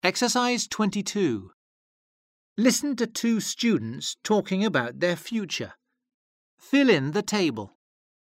Exercise 22. Listen to two students talking about their future. Fill in the table.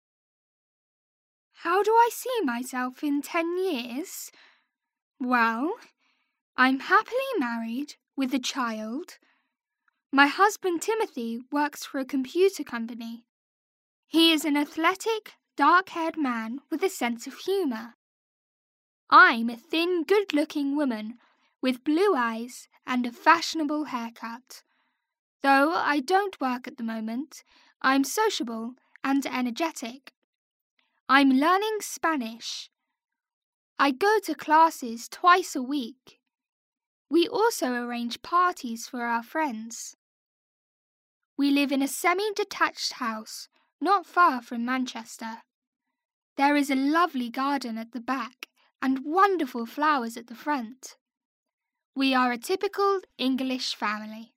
How do I see myself in 10 years? Well, I'm happily married with a child. My husband Timothy works for a computer company. He is an athletic, dark-haired man with a sense of humour. I'm a thin, good-looking woman with blue eyes and a fashionable haircut. Though I don't work at the moment, I'm sociable and energetic. I'm learning Spanish. I go to classes twice a week. We also arrange parties for our friends. We live in a semi-detached house not far from Manchester. There is a lovely garden at the back and wonderful flowers at the front. We are a typical English family.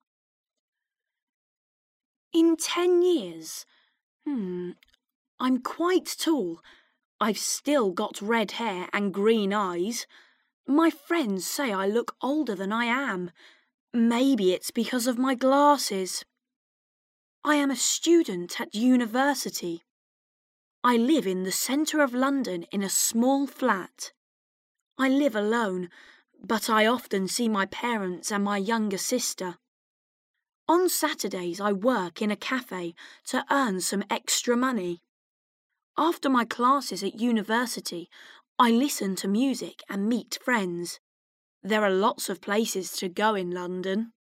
In 10 years? I'm quite tall. I've still got red hair and green eyes. My friends say I look older than I am. Maybe it's because of my glasses. I am a student at university. I live in the centre of London in a small flat. I live alone, but I often see my parents and my younger sister. On Saturdays I work in a cafe to earn some extra money. After my classes at university, I listen to music and meet friends. There are lots of places to go in London.